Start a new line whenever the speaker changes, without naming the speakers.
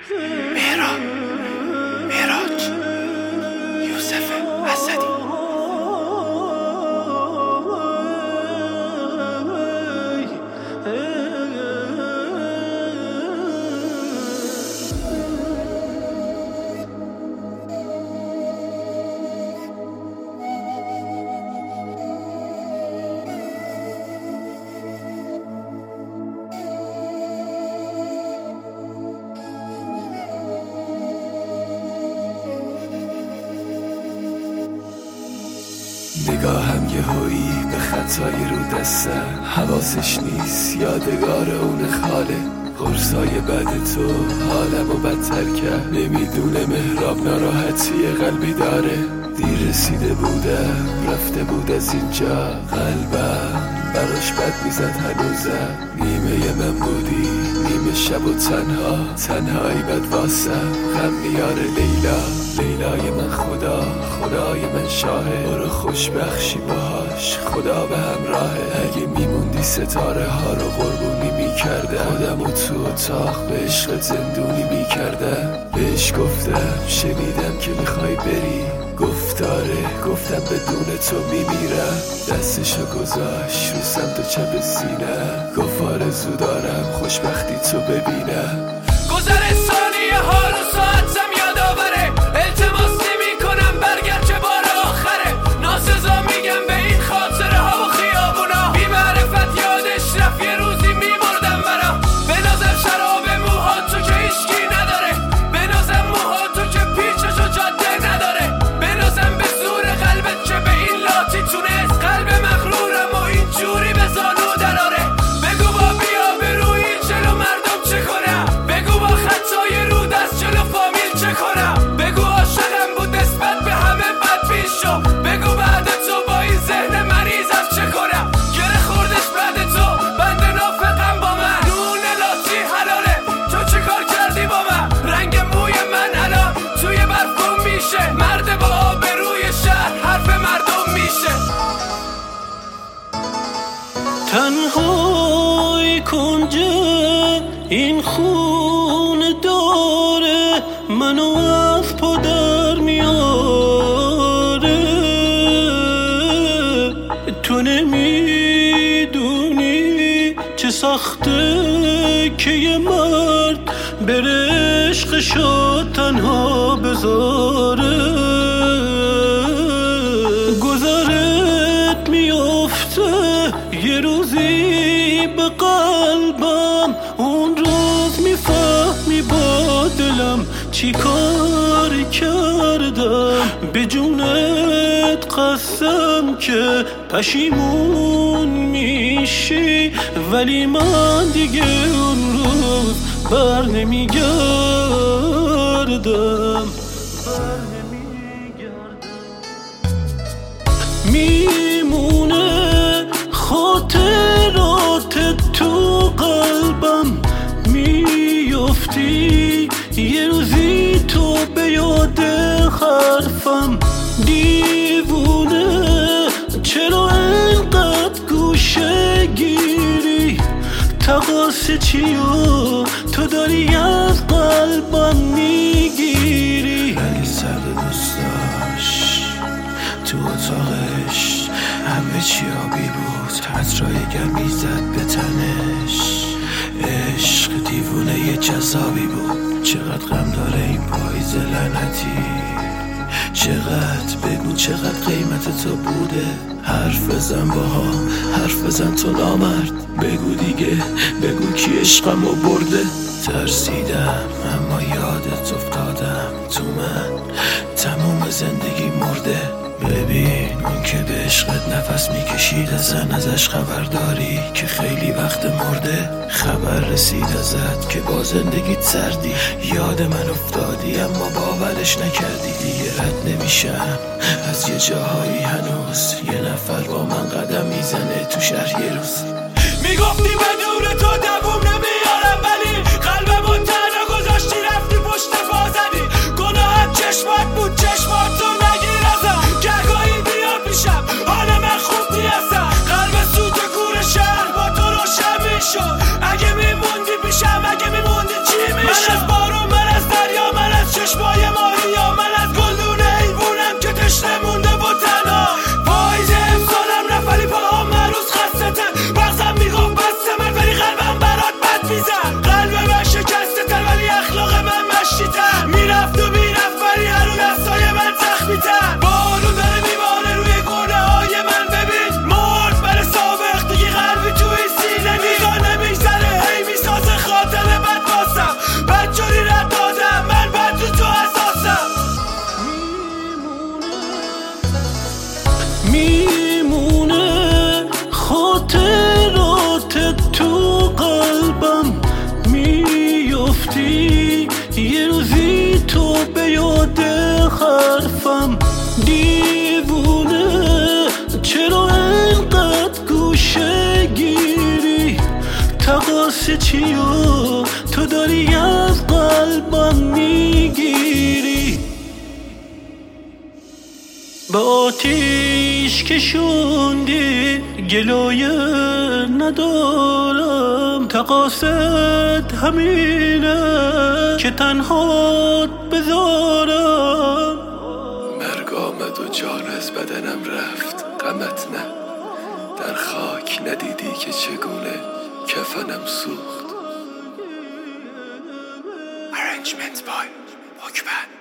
مهراج یوسف اسدی.
نگاهم یهویی به خطای رو دستم، حواسش نیست یادگار اون خاله. قرصای بعد تو حالمو بدتر کرد، نمیدونه مهراب ناراحتی قلبی داره. دیر رسیده بودم رفته بود از اینجا، قلبم براش بد میزد هنوزم. نیمه من بودی نیمه شب و تنهایی بد واسم. غم میاره لیلای من خدای من شاهه. برو خوشبخشی باهاش خدا به همراهه. اگه میموندی ستاره ها رو قربونی میکردم، خودم و تو اتاق به عشق زندونی میکردم. بهش گفتم شنیدم که میخوای بری، گفتم بدون تو میمیرم. دستشو گذاشت رو سمت چپ سینم، گفت آرزو دارم خوشبختی تو ببینم.
گذر ثانیه ها رو ساعتم یادآوره، التماس نمی کنم برگرد چه بار آخره. ناسزا میگم به این خاطره ها و خیابونا، بی معرفت یادش رفت یه روزی میمردم برا. بنازم شراب موها تو که هیچکی نداره، بنازم موها تو که پیچش و جاده نداره، بنازم به زور قلبت که به این لاتی تونست قلب مغرورم و این جوری به زانو دراره. بگو با بیا به روی جلو مردم چه کنم، بگو با خطای رو دست جلو فامیل چه کنم، بگو عاشقم بود نسبت به همه بد پیش شو، بگو بعد تو با این ذهن مریضم چه کنم. گره خوردش بعد تو بند نافقم با من، نون لاتی حلاله تو چه کار کردی با من. رنگ موی من الان توی برف گم میشه، مرد با آبروی شهر حرف مردم میشه.
تنهای کنج این خونه داره منو از پدر میاره. تو نمیدونی چه سخته که یه مرد بره عشقشو تنها بذاره. گذرت میفته یه روزی به قلبم، اون روز میفهمی با دلم چی کار کردم. به جونت قسم که پشیمون میشی، ولی من دیگه اون روز بر نمیگردم. میمونه خاطرات تو قلبم، میافتی یه روزی تو به یاد حرفم. دیوونه چرا اینقدر گوشه گیری، تقاس چیو تو داری از قلبم میگیری.
ولی سرد دوست داشت تو اتاقش، همه چی آبی بود، عطرای گرمی زد به تنش. عشق دیوونه یه جذابی بود، چقدر غم داره این پاییز لعنتی. چقدر بگو چقدر قیمت تو بوده، حرف بزن باها، حرف بزن تو نامرد. بگو دیگه بگو کی عشقمو برده. ترسیدم اما یادت افتادم، تو من تموم زندگی مرده. ببین اون که به عشقت نفس میکشید ازن، ازش خبر داری که خیلی وقت مرده. خبر رسید ازت که با زندگیت سردی، یاد من افتادی اما باورش نکردی. دیگه رد نمیشم از یه جاهایی، هنوز یه نفر با من قدم میزنه تو شهر یه روز.
میگفتی بدون تو دووم نمیارم، ولی قلبمو تنها گذاشتی رفتی پشت پا زدی. گناهت چشمات بود چشماتو نگیر ازم، گهگاهی بیا پیشم حال من خوب نیستم. قلب سوت کور شهر با تو روشن میشد، اگه میموندی پیشم اگه میموندی چی میشد. من از بارون من از
چی و تو داری از قلبم میگیری. به آتیش کشوندی گلایه ندارم، تقاصد همینه که تنهات بذارم.
مرگ آمد و جان از بدنم رفت، غمت نه، در خاک ندیدی که چگونه کفنم سوخت.
Arrangement by حکمن.